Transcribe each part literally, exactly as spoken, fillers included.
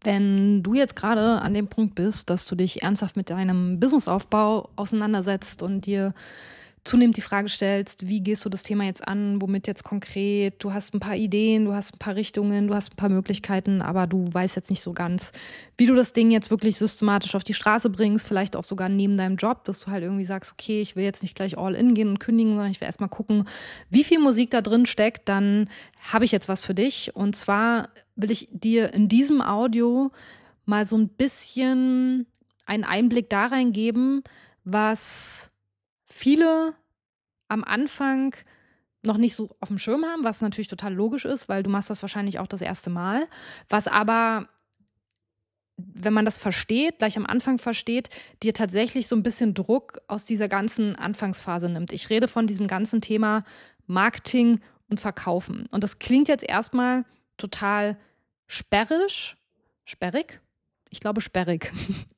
Wenn du jetzt gerade an dem Punkt bist, dass du dich ernsthaft mit deinem Businessaufbau auseinandersetzt und dir zunehmend die Frage stellst, wie gehst du das Thema jetzt an, womit jetzt konkret, du hast ein paar Ideen, du hast ein paar Richtungen, du hast ein paar Möglichkeiten, aber du weißt jetzt nicht so ganz, wie du das Ding jetzt wirklich systematisch auf die Straße bringst, vielleicht auch sogar neben deinem Job, dass du halt irgendwie sagst, okay, ich will jetzt nicht gleich all in gehen und kündigen, sondern ich will erstmal gucken, wie viel Musik da drin steckt, dann habe ich jetzt was für dich. Und zwar will ich dir in diesem Audio mal so ein bisschen einen Einblick da reingeben, was viele am Anfang noch nicht so auf dem Schirm haben, was natürlich total logisch ist, weil du machst das wahrscheinlich auch das erste Mal, was aber, wenn man das versteht, gleich am Anfang versteht, dir tatsächlich so ein bisschen Druck aus dieser ganzen Anfangsphase nimmt. Ich rede von diesem ganzen Thema Marketing und Verkaufen. Und das klingt jetzt erstmal total sperrig, sperrig? Ich glaube sperrig.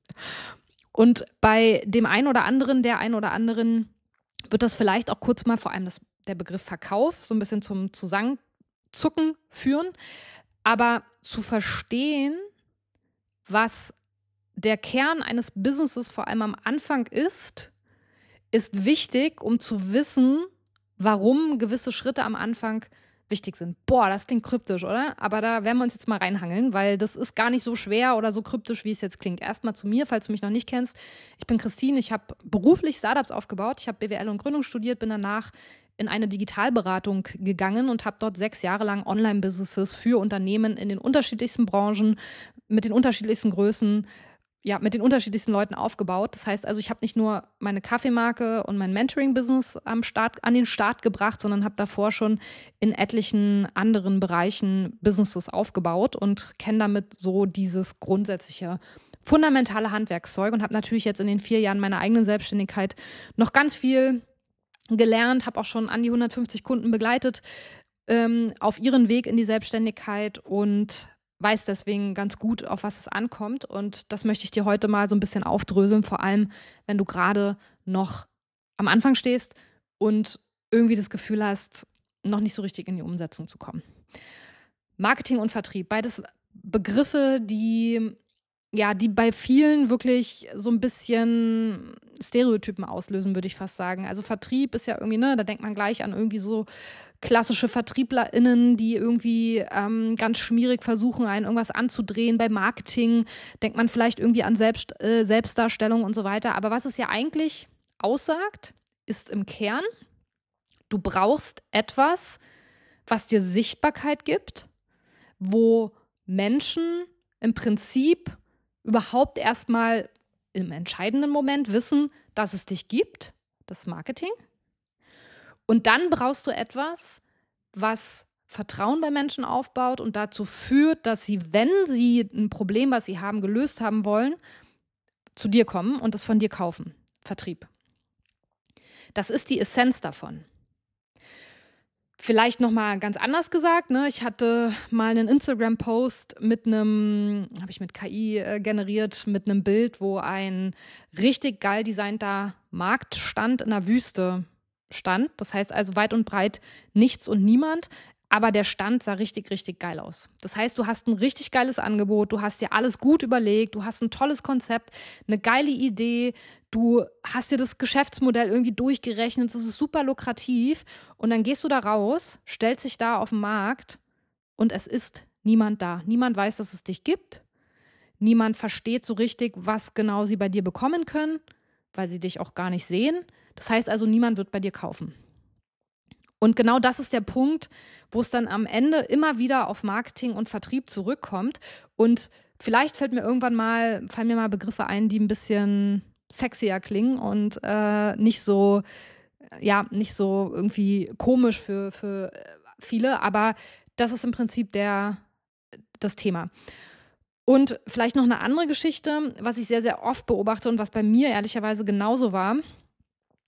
Und bei dem einen oder anderen, der einen oder anderen, wird das vielleicht auch kurz mal, vor allem das, der Begriff Verkauf, so ein bisschen zum Zusammenzucken führen. Aber zu verstehen, was der Kern eines Businesses vor allem am Anfang ist, ist wichtig, um zu wissen, warum gewisse Schritte am Anfang wichtig sind. Boah, das klingt kryptisch, oder? Aber da werden wir uns jetzt mal reinhangeln, weil das ist gar nicht so schwer oder so kryptisch, wie es jetzt klingt. Erstmal zu mir, falls du mich noch nicht kennst. Ich bin Christine, ich habe beruflich Startups aufgebaut. Ich habe B W L und Gründung studiert, bin danach in eine Digitalberatung gegangen und habe dort sechs Jahre lang Online-Businesses für Unternehmen in den unterschiedlichsten Branchen, mit den unterschiedlichsten Größen, ja, mit den unterschiedlichsten Leuten aufgebaut. Das heißt also, ich habe nicht nur meine Kaffeemarke und mein Mentoring-Business am Start, an den Start gebracht, sondern habe davor schon in etlichen anderen Bereichen Businesses aufgebaut und kenne damit so dieses grundsätzliche fundamentale Handwerkszeug und habe natürlich jetzt in den vier Jahren meiner eigenen Selbstständigkeit noch ganz viel gelernt, habe auch schon an die hundertfünfzig Kunden begleitet ähm, auf ihren Weg in die Selbstständigkeit und weiß deswegen ganz gut, auf was es ankommt. Und das möchte ich dir heute mal so ein bisschen aufdröseln, vor allem, wenn du gerade noch am Anfang stehst und irgendwie das Gefühl hast, noch nicht so richtig in die Umsetzung zu kommen. Marketing und Vertrieb, beides Begriffe, die, ja, die bei vielen wirklich so ein bisschen Stereotypen auslösen, würde ich fast sagen. Also Vertrieb ist ja irgendwie, ne, da denkt man gleich an irgendwie so klassische VertrieblerInnen, die irgendwie ähm, ganz schmierig versuchen, einen irgendwas anzudrehen. Bei Marketing denkt man vielleicht irgendwie an Selbst, äh, Selbstdarstellung und so weiter. Aber was es ja eigentlich aussagt, ist im Kern, du brauchst etwas, was dir Sichtbarkeit gibt, wo Menschen im Prinzip überhaupt erstmal im entscheidenden Moment wissen, dass es dich gibt, das Marketing. Und dann brauchst du etwas, was Vertrauen bei Menschen aufbaut und dazu führt, dass sie, wenn sie ein Problem, was sie haben, gelöst haben wollen, zu dir kommen und es von dir kaufen. Vertrieb. Das ist die Essenz davon. Vielleicht nochmal ganz anders gesagt, ne? Ich hatte mal einen Instagram-Post mit einem, habe ich mit K I äh, generiert, mit einem Bild, wo ein richtig geil designter Marktstand in der Wüste stand. Das heißt also weit und breit nichts und niemand, aber der Stand sah richtig, richtig geil aus. Das heißt, du hast ein richtig geiles Angebot, du hast dir alles gut überlegt, du hast ein tolles Konzept, eine geile Idee, du hast dir das Geschäftsmodell irgendwie durchgerechnet, das ist super lukrativ und dann gehst du da raus, stellst dich da auf den Markt und es ist niemand da. Niemand weiß, dass es dich gibt. Niemand versteht so richtig, was genau sie bei dir bekommen können, weil sie dich auch gar nicht sehen. Das heißt also, niemand wird bei dir kaufen. Und genau das ist der Punkt, wo es dann am Ende immer wieder auf Marketing und Vertrieb zurückkommt. Und vielleicht fällt mir irgendwann mal, fallen mir mal Begriffe ein, die ein bisschen sexier klingen und äh, nicht so, ja, nicht so irgendwie komisch für, für viele. Aber das ist im Prinzip der, das Thema. Und vielleicht noch eine andere Geschichte, was ich sehr, sehr oft beobachte und was bei mir ehrlicherweise genauso war.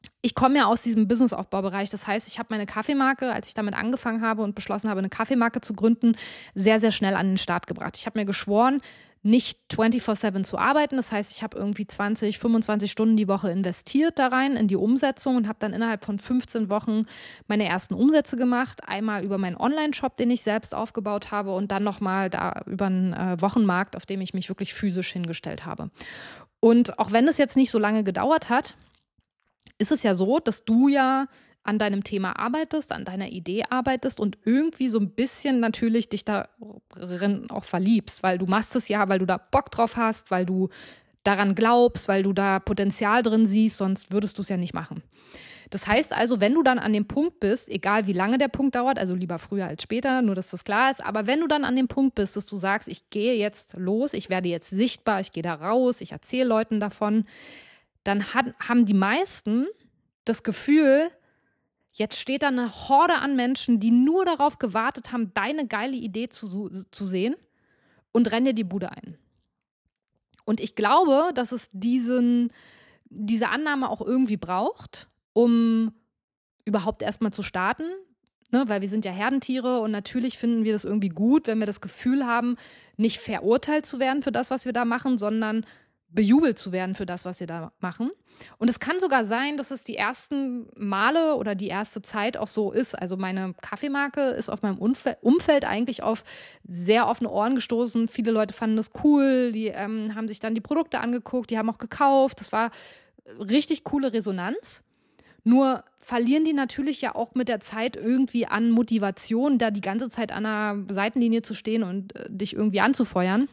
ich komme ja aus diesem Businessaufbaubereich. Das heißt, ich habe meine Kaffeemarke, als ich damit angefangen habe und beschlossen habe, eine Kaffeemarke zu gründen, sehr, sehr schnell an den Start gebracht. Ich habe mir geschworen, nicht vierundzwanzig sieben zu arbeiten. Das heißt, ich habe irgendwie zwanzig, fünfundzwanzig Stunden die Woche investiert da rein in die Umsetzung und habe dann innerhalb von fünfzehn Wochen meine ersten Umsätze gemacht. Einmal über meinen Online-Shop, den ich selbst aufgebaut habe, und dann nochmal da über einen äh, Wochenmarkt, auf dem ich mich wirklich physisch hingestellt habe. Und auch wenn es jetzt nicht so lange gedauert hat, ist es ja so, dass du ja an deinem Thema arbeitest, an deiner Idee arbeitest und irgendwie so ein bisschen natürlich dich darin auch verliebst, weil du machst es ja, weil du da Bock drauf hast, weil du daran glaubst, weil du da Potenzial drin siehst, sonst würdest du es ja nicht machen. Das heißt also, wenn du dann an dem Punkt bist, egal wie lange der Punkt dauert, also lieber früher als später, nur dass das klar ist, aber wenn du dann an dem Punkt bist, dass du sagst, ich gehe jetzt los, ich werde jetzt sichtbar, ich gehe da raus, ich erzähle Leuten davon, dann hat, haben die meisten das Gefühl, jetzt steht da eine Horde an Menschen, die nur darauf gewartet haben, deine geile Idee zu, zu sehen, und rennen dir die Bude ein. Und ich glaube, dass es diesen, diese Annahme auch irgendwie braucht, um überhaupt erstmal zu starten, ne? Weil wir sind ja Herdentiere und natürlich finden wir das irgendwie gut, wenn wir das Gefühl haben, nicht verurteilt zu werden für das, was wir da machen, sondern bejubelt zu werden für das, was wir da machen. Und es kann sogar sein, dass es die ersten Male oder die erste Zeit auch so ist. Also meine Kaffeemarke ist auf meinem Umfeld, Umfeld eigentlich auf sehr offene Ohren gestoßen. Viele Leute fanden das cool, die ähm, haben sich dann die Produkte angeguckt, die haben auch gekauft. Das war richtig coole Resonanz. Nur verlieren die natürlich ja auch mit der Zeit irgendwie an Motivation, da die ganze Zeit an der Seitenlinie zu stehen und äh, dich irgendwie anzufeuern.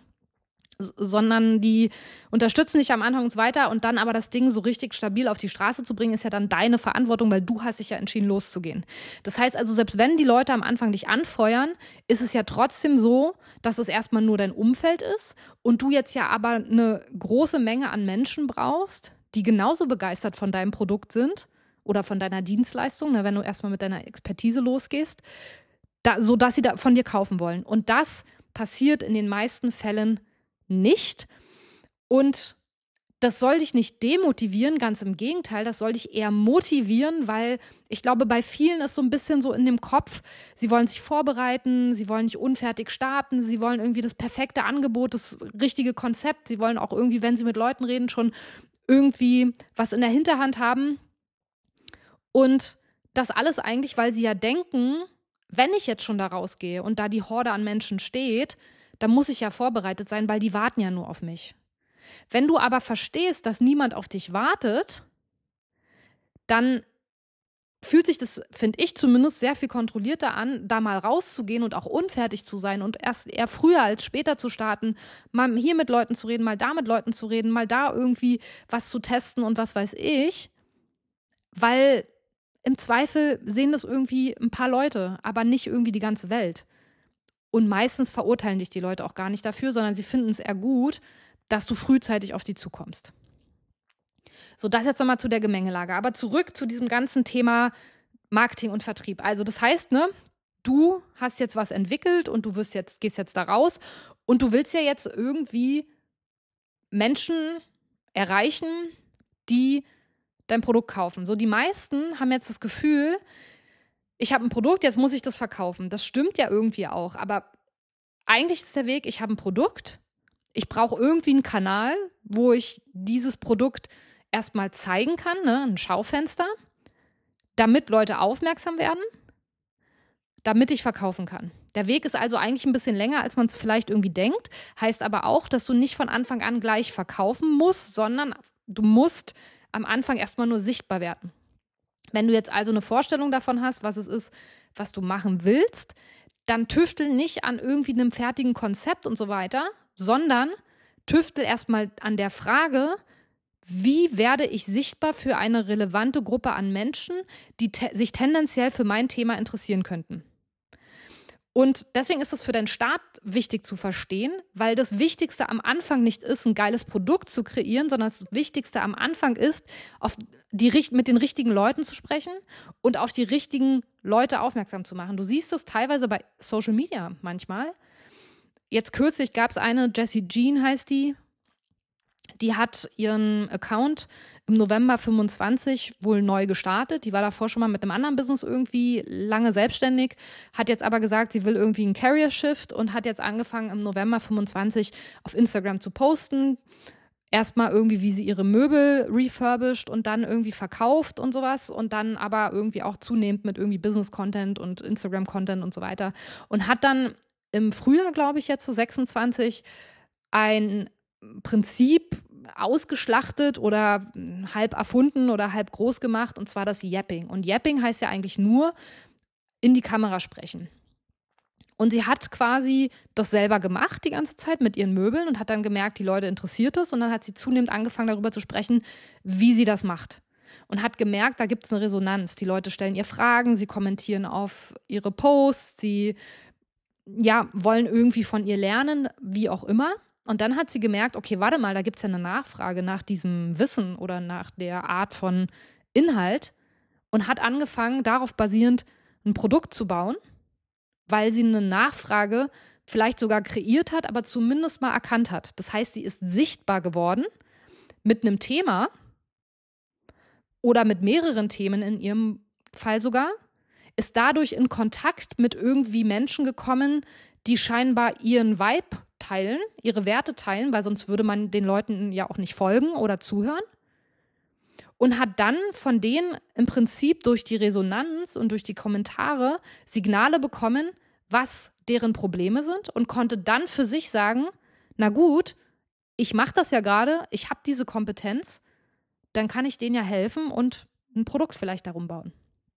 Sondern die unterstützen dich am Anfang uns weiter, und dann aber das Ding so richtig stabil auf die Straße zu bringen, ist ja dann deine Verantwortung, weil du hast dich ja entschieden, loszugehen. Das heißt also, selbst wenn die Leute am Anfang dich anfeuern, ist es ja trotzdem so, dass es erstmal nur dein Umfeld ist und du jetzt ja aber eine große Menge an Menschen brauchst, die genauso begeistert von deinem Produkt sind oder von deiner Dienstleistung, ne, wenn du erstmal mit deiner Expertise losgehst, da, sodass sie da von dir kaufen wollen. Und das passiert in den meisten Fällen nicht. Und das soll dich nicht demotivieren, ganz im Gegenteil, das soll dich eher motivieren, weil ich glaube, bei vielen ist so ein bisschen so in dem Kopf, sie wollen sich vorbereiten, sie wollen nicht unfertig starten, sie wollen irgendwie das perfekte Angebot, das richtige Konzept, sie wollen auch irgendwie, wenn sie mit Leuten reden, schon irgendwie was in der Hinterhand haben. Und das alles eigentlich, weil sie ja denken, wenn ich jetzt schon da rausgehe und da die Horde an Menschen steht, dann muss ich ja vorbereitet sein, weil die warten ja nur auf mich. Wenn du aber verstehst, dass niemand auf dich wartet, dann fühlt sich das, finde ich zumindest, sehr viel kontrollierter an, da mal rauszugehen und auch unfertig zu sein und erst eher früher als später zu starten, mal hier mit Leuten zu reden, mal da mit Leuten zu reden, mal da irgendwie was zu testen und was weiß ich, weil im Zweifel sehen das irgendwie ein paar Leute, aber nicht irgendwie die ganze Welt. Und meistens verurteilen dich die Leute auch gar nicht dafür, sondern sie finden es eher gut, dass du frühzeitig auf die zukommst. So, das jetzt nochmal zu der Gemengelage. Aber zurück zu diesem ganzen Thema Marketing und Vertrieb. Also das heißt, ne, du hast jetzt was entwickelt und du wirst jetzt, gehst jetzt da raus und du willst ja jetzt irgendwie Menschen erreichen, die dein Produkt kaufen. So, die meisten haben jetzt das Gefühl, ich habe ein Produkt, jetzt muss ich das verkaufen. Das stimmt ja irgendwie auch, aber eigentlich ist der Weg, ich habe ein Produkt, ich brauche irgendwie einen Kanal, wo ich dieses Produkt erstmal zeigen kann, ne, ein Schaufenster, damit Leute aufmerksam werden, damit ich verkaufen kann. Der Weg ist also eigentlich ein bisschen länger, als man es vielleicht irgendwie denkt, heißt aber auch, dass du nicht von Anfang an gleich verkaufen musst, sondern du musst am Anfang erstmal nur sichtbar werden. Wenn du jetzt also eine Vorstellung davon hast, was es ist, was du machen willst, dann tüftel nicht an irgendwie einem fertigen Konzept und so weiter, sondern tüftel erstmal an der Frage, wie werde ich sichtbar für eine relevante Gruppe an Menschen, die te- sich tendenziell für mein Thema interessieren könnten. Und deswegen ist es für deinen Start wichtig zu verstehen, weil das Wichtigste am Anfang nicht ist, ein geiles Produkt zu kreieren, sondern das Wichtigste am Anfang ist, auf die, mit den richtigen Leuten zu sprechen und auf die richtigen Leute aufmerksam zu machen. Du siehst es teilweise bei Social Media manchmal. Jetzt kürzlich gab es eine, Jessie Jean heißt die, Die hat ihren Account im November fünfundzwanzig wohl neu gestartet. Die war davor schon mal mit einem anderen Business irgendwie lange selbstständig, hat jetzt aber gesagt, sie will irgendwie einen Career-Shift und hat jetzt angefangen im November fünfundzwanzig auf Instagram zu posten. Erstmal irgendwie, wie sie ihre Möbel refurbished und dann irgendwie verkauft und sowas und dann aber irgendwie auch zunehmend mit irgendwie Business-Content und Instagram-Content und so weiter. Und hat dann im Frühjahr, glaube ich, jetzt so sechsundzwanzig ein Prinzip ausgeschlachtet oder halb erfunden oder halb groß gemacht, und zwar das Yapping. Und Yapping heißt ja eigentlich nur in die Kamera sprechen. Und sie hat quasi das selber gemacht die ganze Zeit mit ihren Möbeln und hat dann gemerkt, die Leute interessiert es, und dann hat sie zunehmend angefangen, darüber zu sprechen, wie sie das macht. Und hat gemerkt, da gibt es eine Resonanz. Die Leute stellen ihr Fragen, sie kommentieren auf ihre Posts, sie ja, wollen irgendwie von ihr lernen, wie auch immer. Und dann hat sie gemerkt, okay, warte mal, da gibt es ja eine Nachfrage nach diesem Wissen oder nach der Art von Inhalt, und hat angefangen, darauf basierend ein Produkt zu bauen, weil sie eine Nachfrage vielleicht sogar kreiert hat, aber zumindest mal erkannt hat. Das heißt, sie ist sichtbar geworden mit einem Thema oder mit mehreren Themen in ihrem Fall sogar, ist dadurch in Kontakt mit irgendwie Menschen gekommen, die scheinbar ihren Vibe teilen, ihre Werte teilen, weil sonst würde man den Leuten ja auch nicht folgen oder zuhören. Und hat dann von denen im Prinzip durch die Resonanz und durch die Kommentare Signale bekommen, was deren Probleme sind, und konnte dann für sich sagen, na gut, ich mache das ja gerade, ich habe diese Kompetenz, dann kann ich denen ja helfen und ein Produkt vielleicht darum bauen.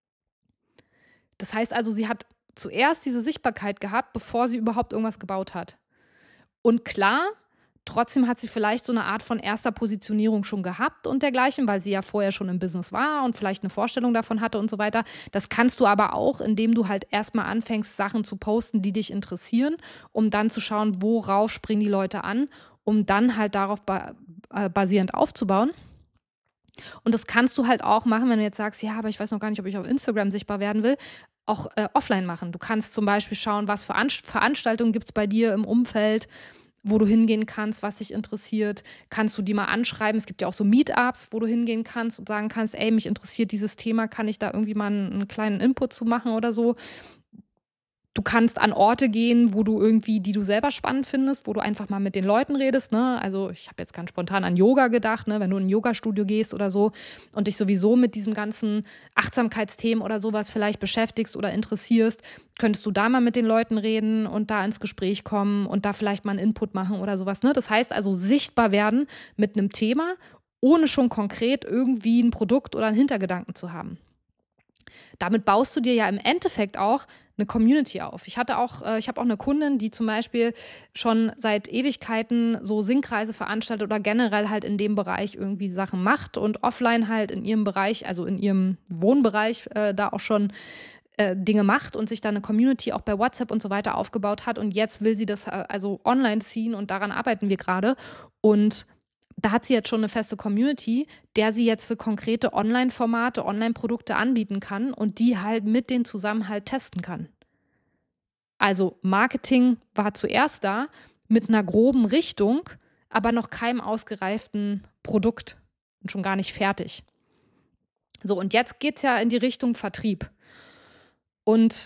Das heißt also, sie hat zuerst diese Sichtbarkeit gehabt, bevor sie überhaupt irgendwas gebaut hat. Und klar, trotzdem hat sie vielleicht so eine Art von erster Positionierung schon gehabt und dergleichen, weil sie ja vorher schon im Business war und vielleicht eine Vorstellung davon hatte und so weiter. Das kannst du aber auch, indem du halt erstmal anfängst, Sachen zu posten, die dich interessieren, um dann zu schauen, worauf springen die Leute an, um dann halt darauf ba- äh, basierend aufzubauen. Und das kannst du halt auch machen, wenn du jetzt sagst, ja, aber ich weiß noch gar nicht, ob ich auf Instagram sichtbar werden will, auch äh, offline machen. Du kannst zum Beispiel schauen, was für An- Veranstaltungen gibt es bei dir im Umfeld, wo du hingehen kannst, was dich interessiert. Kannst du die mal anschreiben? Es gibt ja auch so Meetups, wo du hingehen kannst und sagen kannst, ey, mich interessiert dieses Thema, kann ich da irgendwie mal einen, einen kleinen Input zu machen oder so. Du kannst an Orte gehen, wo du irgendwie, die du selber spannend findest, wo du einfach mal mit den Leuten redest, ne? Also ich habe jetzt ganz spontan an Yoga gedacht, ne? Wenn du in ein Yoga-Studio gehst oder so und dich sowieso mit diesem ganzen Achtsamkeitsthemen oder sowas vielleicht beschäftigst oder interessierst, könntest du da mal mit den Leuten reden und da ins Gespräch kommen und da vielleicht mal einen Input machen oder sowas, ne? Das heißt also sichtbar werden mit einem Thema, ohne schon konkret irgendwie ein Produkt oder einen Hintergedanken zu haben. Damit baust du dir ja im Endeffekt auch eine Community auf. Ich hatte auch, äh, ich habe auch eine Kundin, die zum Beispiel schon seit Ewigkeiten so Singkreise veranstaltet oder generell halt in dem Bereich irgendwie Sachen macht und offline halt in ihrem Bereich, also in ihrem Wohnbereich äh, da auch schon äh, Dinge macht und sich da eine Community auch bei WhatsApp und so weiter aufgebaut hat. Und jetzt will sie das äh, also online ziehen und daran arbeiten wir gerade. Und da hat sie jetzt schon eine feste Community, der sie jetzt konkrete Online-Formate, Online-Produkte anbieten kann und die halt mit denen zusammen halt testen kann. Also Marketing war zuerst da mit einer groben Richtung, aber noch keinem ausgereiften Produkt und schon gar nicht fertig. So, und jetzt geht es ja in die Richtung Vertrieb. Und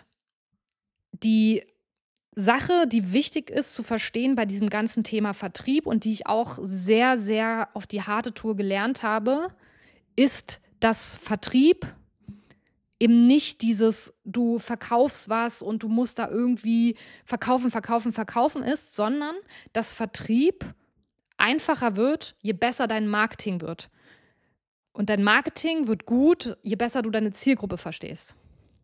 die Sache, die wichtig ist zu verstehen bei diesem ganzen Thema Vertrieb und die ich auch sehr, sehr auf die harte Tour gelernt habe, ist, dass Vertrieb eben nicht dieses, du verkaufst was und du musst da irgendwie verkaufen, verkaufen, verkaufen ist, sondern dass Vertrieb einfacher wird, je besser dein Marketing wird. Und dein Marketing wird gut, je besser du deine Zielgruppe verstehst.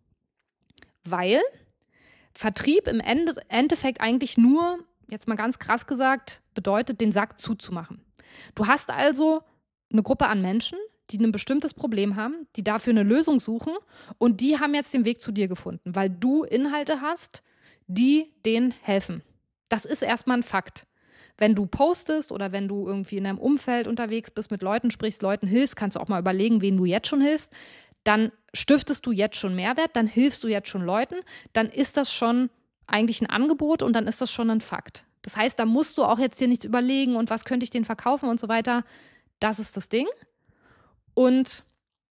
Weil Vertrieb im Endeffekt eigentlich nur, jetzt mal ganz krass gesagt, bedeutet, den Sack zuzumachen. Du hast also eine Gruppe an Menschen, die ein bestimmtes Problem haben, die dafür eine Lösung suchen und die haben jetzt den Weg zu dir gefunden, weil du Inhalte hast, die denen helfen. Das ist erstmal ein Fakt. Wenn du postest oder wenn du irgendwie in deinem Umfeld unterwegs bist, mit Leuten sprichst, Leuten hilfst, kannst du auch mal überlegen, wen du jetzt schon hilfst, dann stiftest du jetzt schon Mehrwert, dann hilfst du jetzt schon Leuten, dann ist das schon eigentlich ein Angebot und dann ist das schon ein Fakt. Das heißt, da musst du auch jetzt dir nichts überlegen und was könnte ich denen verkaufen und so weiter. Das ist das Ding. Und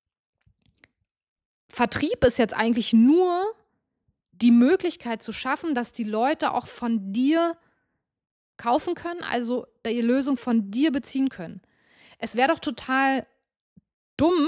Vertrieb ist jetzt eigentlich nur die Möglichkeit zu schaffen, dass die Leute auch von dir kaufen können, also die Lösung von dir beziehen können. Es wäre doch total dumm,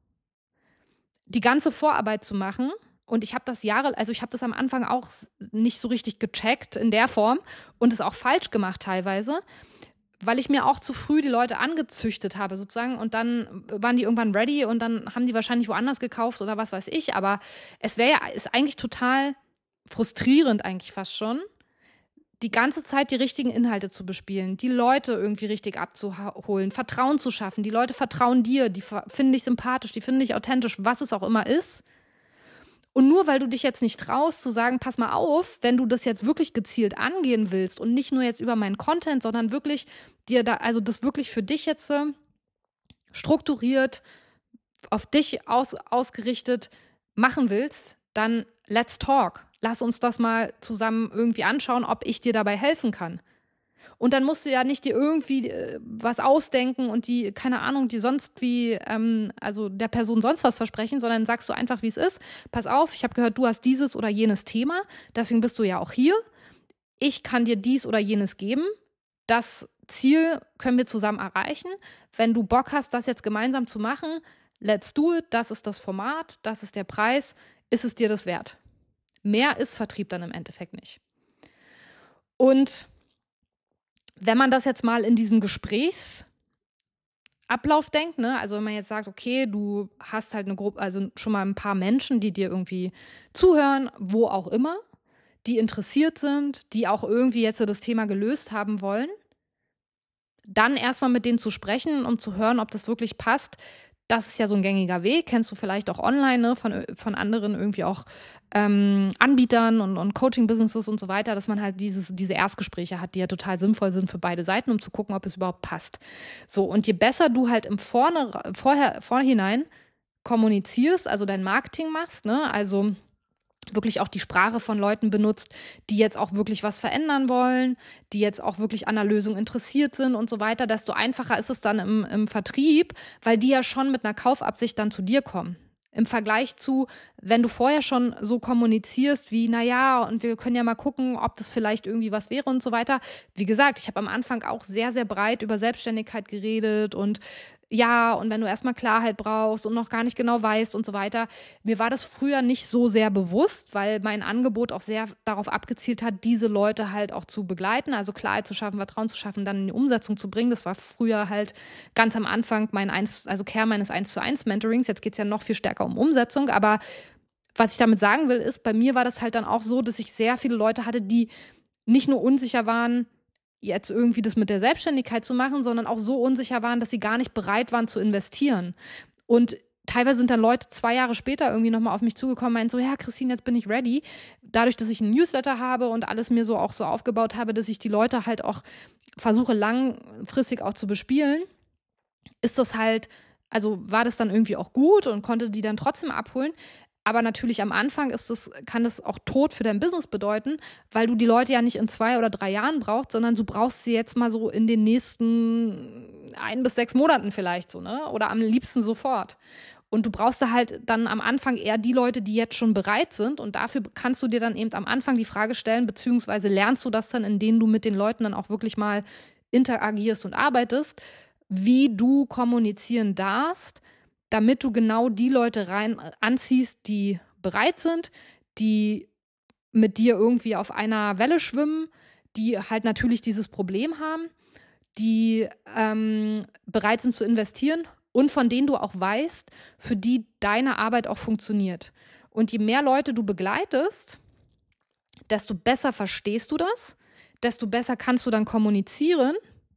die ganze Vorarbeit zu machen. Und ich habe das Jahre, also ich habe das am Anfang auch nicht so richtig gecheckt in der Form und es auch falsch gemacht teilweise, weil ich mir auch zu früh die Leute angezüchtet habe sozusagen und dann waren die irgendwann ready und dann haben die wahrscheinlich woanders gekauft oder was weiß ich. Aber es wäre ja, ist eigentlich total frustrierend eigentlich fast schon, die ganze Zeit die richtigen Inhalte zu bespielen, die Leute irgendwie richtig abzuholen, Vertrauen zu schaffen. Die Leute vertrauen dir, die finden dich sympathisch, die finden dich authentisch, was es auch immer ist. Und nur weil du dich jetzt nicht traust zu sagen, pass mal auf, wenn du das jetzt wirklich gezielt angehen willst und nicht nur jetzt über meinen Content, sondern wirklich dir da, also das wirklich für dich jetzt äh, strukturiert, auf dich aus, ausgerichtet machen willst, dann let's talk. Lass uns das mal zusammen irgendwie anschauen, ob ich dir dabei helfen kann. Und dann musst du ja nicht dir irgendwie äh, was ausdenken und die, keine Ahnung, die sonst wie, ähm, also der Person sonst was versprechen, sondern sagst du einfach, wie es ist. Pass auf, ich habe gehört, du hast dieses oder jenes Thema, deswegen bist du ja auch hier. Ich kann dir dies oder jenes geben. Das Ziel können wir zusammen erreichen. Wenn du Bock hast, das jetzt gemeinsam zu machen, let's do it. Das ist das Format, das ist der Preis. Ist es dir das wert? Mehr ist Vertrieb dann im Endeffekt nicht. Und wenn man das jetzt mal in diesem Gesprächsablauf denkt, ne, also wenn man jetzt sagt, okay, du hast halt eine Gruppe, also schon mal ein paar Menschen, die dir irgendwie zuhören, wo auch immer, die interessiert sind, die auch irgendwie jetzt so das Thema gelöst haben wollen, dann erstmal mit denen zu sprechen, um zu hören, ob das wirklich passt. Das ist ja so ein gängiger Weg, kennst du vielleicht auch online, ne, von, von anderen irgendwie auch ähm, Anbietern und, und Coaching-Businesses und so weiter, dass man halt dieses, diese Erstgespräche hat, die ja total sinnvoll sind für beide Seiten, um zu gucken, ob es überhaupt passt. So, und je besser du halt im Vorne, vorher, Vorhinein kommunizierst, also dein Marketing machst, ne, also wirklich auch die Sprache von Leuten benutzt, die jetzt auch wirklich was verändern wollen, die jetzt auch wirklich an der Lösung interessiert sind und so weiter, desto einfacher ist es dann im, im Vertrieb, weil die ja schon mit einer Kaufabsicht dann zu dir kommen. Im Vergleich zu, wenn du vorher schon so kommunizierst wie, naja, und wir können ja mal gucken, ob das vielleicht irgendwie was wäre und so weiter. Wie gesagt, ich habe am Anfang auch sehr, sehr breit über Selbstständigkeit geredet und ja, und wenn du erstmal Klarheit brauchst und noch gar nicht genau weißt und so weiter. Mir war das früher nicht so sehr bewusst, weil mein Angebot auch sehr darauf abgezielt hat, diese Leute halt auch zu begleiten, also Klarheit zu schaffen, Vertrauen zu schaffen, dann in die Umsetzung zu bringen. Das war früher halt ganz am Anfang mein eins, also Kern meines eins zu eins Mentorings. Jetzt geht es ja noch viel stärker um Umsetzung, aber was ich damit sagen will, ist, bei mir war das halt dann auch so, dass ich sehr viele Leute hatte, die nicht nur unsicher waren, jetzt irgendwie das mit der Selbstständigkeit zu machen, sondern auch so unsicher waren, dass sie gar nicht bereit waren zu investieren. Und teilweise sind dann Leute zwei Jahre später irgendwie nochmal auf mich zugekommen und meinten so, ja, Christine, jetzt bin ich ready. Dadurch, dass ich einen Newsletter habe und alles mir so auch so aufgebaut habe, dass ich die Leute halt auch versuche langfristig auch zu bespielen, ist das halt, also war das dann irgendwie auch gut und konnte die dann trotzdem abholen. Aber natürlich am Anfang ist das, kann das auch Tod für dein Business bedeuten, weil du die Leute ja nicht in zwei oder drei Jahren brauchst, sondern du brauchst sie jetzt mal so in den nächsten ein bis sechs Monaten vielleicht so, ne? Oder am liebsten sofort. Und du brauchst da halt dann am Anfang eher die Leute, die jetzt schon bereit sind. Und dafür kannst du dir dann eben am Anfang die Frage stellen, beziehungsweise lernst du das dann, indem du mit den Leuten dann auch wirklich mal interagierst und arbeitest, wie du kommunizieren darfst, damit du genau die Leute rein anziehst, die bereit sind, die mit dir irgendwie auf einer Welle schwimmen, die halt natürlich dieses Problem haben, die ähm, bereit sind zu investieren und von denen du auch weißt, für die deine Arbeit auch funktioniert. Und je mehr Leute du begleitest, desto besser verstehst du das, desto besser kannst du dann kommunizieren.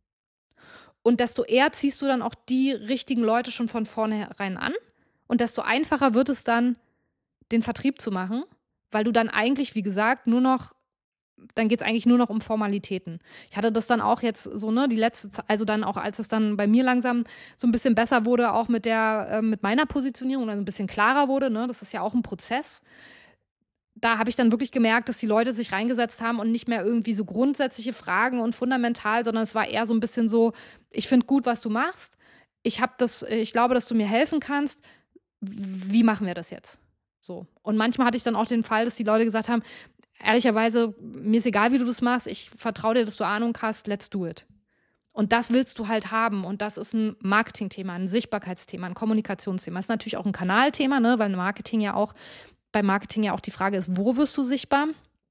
Und desto eher ziehst du dann auch die richtigen Leute schon von vornherein an und desto einfacher wird es dann, den Vertrieb zu machen, weil du dann eigentlich, wie gesagt, nur noch, dann geht es eigentlich nur noch um Formalitäten. Ich hatte das dann auch jetzt so, ne, die letzte Zeit, also dann auch, als es dann bei mir langsam so ein bisschen besser wurde, auch mit der, äh, mit meiner Positionierung, also ein bisschen klarer wurde, ne, das ist ja auch ein Prozess. da habe ich dann wirklich gemerkt, dass die Leute sich reingesetzt haben und nicht mehr irgendwie so grundsätzliche Fragen und fundamental, sondern es war eher so ein bisschen so, ich finde gut, was du machst. Ich habe das, ich glaube, dass du mir helfen kannst. Wie machen wir das jetzt? So. Und manchmal hatte ich dann auch den Fall, dass die Leute gesagt haben, ehrlicherweise, mir ist egal, wie du das machst, ich vertraue dir, dass du Ahnung hast, let's do it. Und das willst du halt haben. Und das ist ein Marketingthema, ein Sichtbarkeitsthema, ein Kommunikationsthema. Das ist natürlich auch ein Kanalthema, ne? Weil Marketing ja auch, beim Marketing ja auch die Frage ist, wo wirst du sichtbar?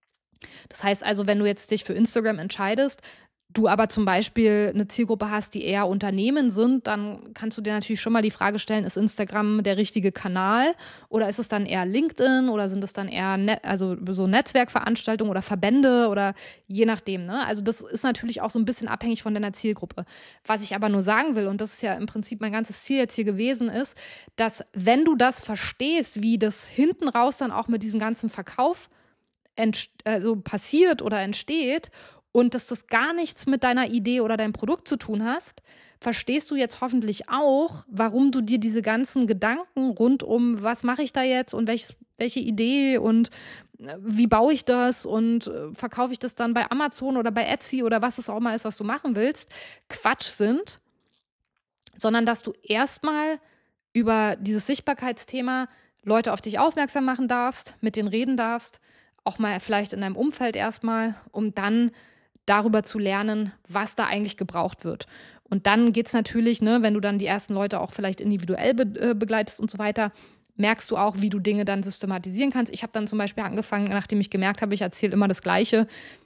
Das heißt also, wenn du jetzt dich für Instagram entscheidest, du aber zum Beispiel eine Zielgruppe hast, die eher Unternehmen sind, dann kannst du dir natürlich schon mal die Frage stellen, ist Instagram der richtige Kanal oder ist es dann eher LinkedIn oder sind es dann eher Net- also so Netzwerkveranstaltungen oder Verbände oder je nachdem, ne? Also das ist natürlich auch so ein bisschen abhängig von deiner Zielgruppe. Was ich aber nur sagen will, und das ist ja im Prinzip mein ganzes Ziel jetzt hier gewesen, ist, dass wenn du das verstehst, wie das hinten raus dann auch mit diesem ganzen Verkauf ent- also passiert oder entsteht und dass das gar nichts mit deiner Idee oder deinem Produkt zu tun hast, verstehst du jetzt hoffentlich auch, warum du dir diese ganzen Gedanken rund um, was mache ich da jetzt und welches, welche Idee und wie baue ich das und verkaufe ich das dann bei Amazon oder bei Etsy oder was es auch mal ist, was du machen willst, Quatsch sind, sondern dass du erstmal über dieses Sichtbarkeitsthema Leute auf dich aufmerksam machen darfst, mit denen reden darfst, auch mal vielleicht in deinem Umfeld erstmal, um dann darüber zu lernen, was da eigentlich gebraucht wird. Und dann geht es natürlich, ne, wenn du dann die ersten Leute auch vielleicht individuell be- äh, begleitest und so weiter, merkst du auch, wie du Dinge dann systematisieren kannst. Ich habe dann zum Beispiel angefangen, nachdem ich gemerkt habe, ich erzähle immer das Gleiche,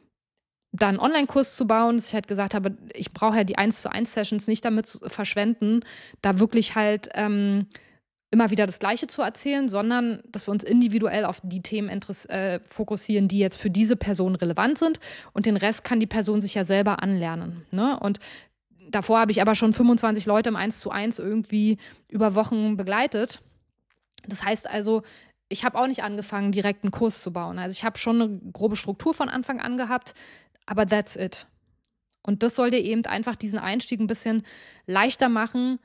da einen Online-Kurs zu bauen, dass ich halt gesagt habe, ich brauche ja die eins zu eins Sessions nicht damit zu verschwenden, da wirklich halt ähm, immer wieder das Gleiche zu erzählen, sondern dass wir uns individuell auf die Themen interess- äh, fokussieren, die jetzt für diese Person relevant sind und den Rest kann die Person sich ja selber anlernen, ne? Und davor habe ich aber schon fünfundzwanzig Leute im eins zu eins irgendwie über Wochen begleitet. Das heißt also, ich habe auch nicht angefangen, direkt einen Kurs zu bauen. Also ich habe schon eine grobe Struktur von Anfang an gehabt, aber that's it. Und das soll dir eben einfach diesen Einstieg ein bisschen leichter machen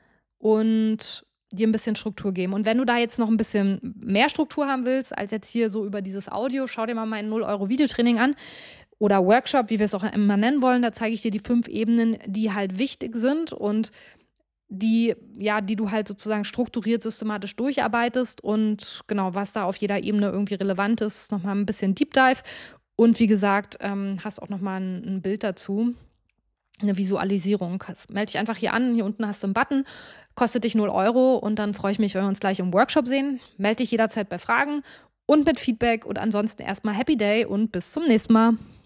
und dir ein bisschen Struktur geben. Und wenn du da jetzt noch ein bisschen mehr Struktur haben willst, als jetzt hier so über dieses Audio, schau dir mal mein null Euro Videotraining an oder Workshop, wie wir es auch immer nennen wollen. Da zeige ich dir die fünf Ebenen, die halt wichtig sind und die, ja, die du halt sozusagen strukturiert, systematisch durcharbeitest und genau, was da auf jeder Ebene irgendwie relevant ist, nochmal ein bisschen Deep Dive. Und wie gesagt, ähm, hast auch nochmal ein, ein Bild dazu, eine Visualisierung. Melde dich einfach hier an, hier unten hast du einen Button, kostet dich null Euro und dann freue ich mich, wenn wir uns gleich im Workshop sehen. Melde dich jederzeit bei Fragen und mit Feedback und ansonsten erstmal Happy Day und bis zum nächsten Mal.